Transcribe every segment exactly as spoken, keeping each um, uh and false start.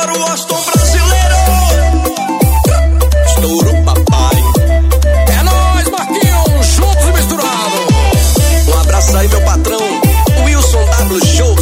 para o Austin brasileiro. Estourou, papai. É nóis, Marquinhos, juntos e misturados. Um abraço aí, meu patrão, Wilson W Shows.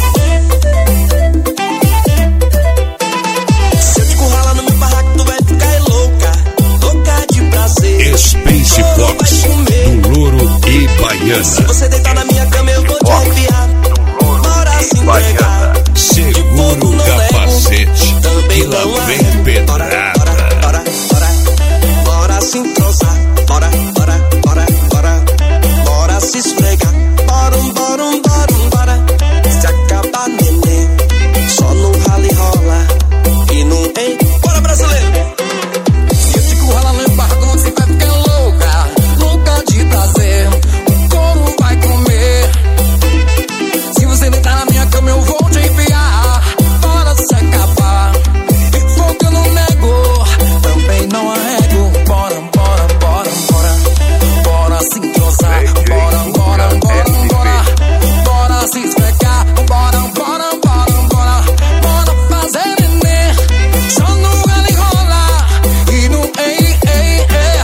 Se eu te curralar no meu barraco, tu vai ficar louca, louca de prazer. Space Fox, do Louro e Baiana. Se você deitar na minha cama, eu vou te arrepiar. Bora se entregar. Segura o capacete, que lá vem pedrada. Bora, bora, bora, bora se entrosar. Bora, bora, bora, bora, bora se esfregar. Bora, bora, bora, bora. Se acabar, neném, só no rally rola e no ei. Bora, brasileiro! Se eu te curralar no barraco, você vai ficar louca, louca de prazer. O couro vai comer. Se você deitar na minha cama, eu vou te enfiar. Bora se acabar. E fogo eu não nego, também não arrego. Bora, bora, bora, bora. Bora se entrosar. Bora, bora, bora, bora. Bora se esfregar. Bora, bora, bora, bora. Bora fazer neném. Só no rally rola e no ei, ei, ei.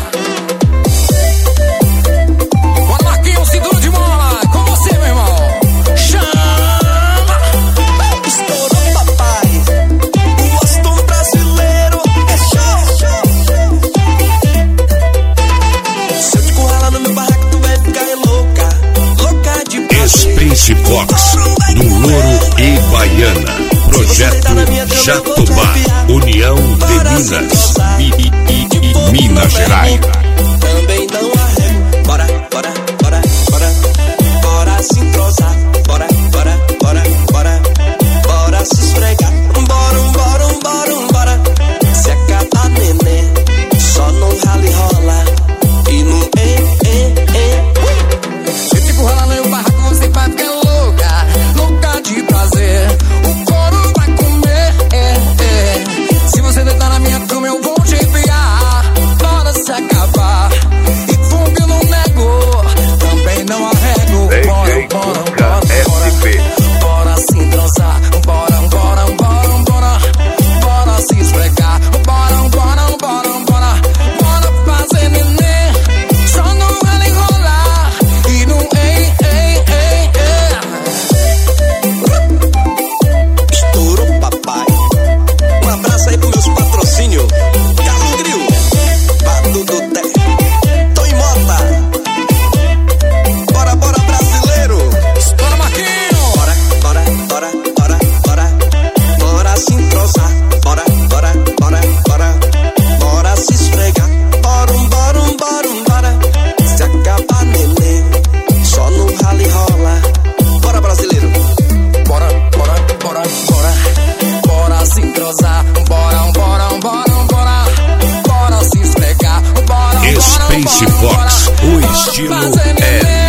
Bora, Marquinhos, cintura de mola. Com você, meu irmão. Chama! Estourou, papai. O Austin brasileiro é show. Se eu te curralar no meu barraco, tu vai ficar louca, louca de prazer. Space Fox, do Louro e Baiana. Projeto Jatobá, União de Minas e, e, e, e Minas Gerais. Também não arrego. Bora, bora, bora, bora. Bora se entrosar. Bora, bora, bora, bora. Bora se esfregar. Bora, bora, bora, bora. Se acabar, neném, só no rally rola e no ei, ei, ei. Se eu te curralar no barraco, você vai ficar louca, louca de prazer. O couro vai comer. É, é. Se você deitar na minha cama, eu vou te enfiar. Bora se acabar. E fogo eu não nego, também não arrego. Bora, bora, bora, bora. Bora se entrosar. Bora, bora, bora, bora. Bora se esfregar. Bora, bora, bora, bora. Bora fazer neném. Só no rally rolar e no ei, ei, ei, ei. Estourou, papai. Um abraço aí pros meus patrocínios. Galo Grill, Vado do Té, Toy Mota. Bora, bora, brasileiro. Bora, Marquinhos. Bora, bora, bora, bora, bora. Bora se entrosar. Bora, bora, bora, bora. Bora se esfregar. Bora, bora, bora, bora. Se acabar, neném, só no rally rola. Bora, brasileiro. Bora, bora, bora, bora. Bora se entrosar. Bora, bora, bora, bora. Bora se esfregar. Bora, bora, Space bora, bora. Fox, o Bora estilo fazer é neném.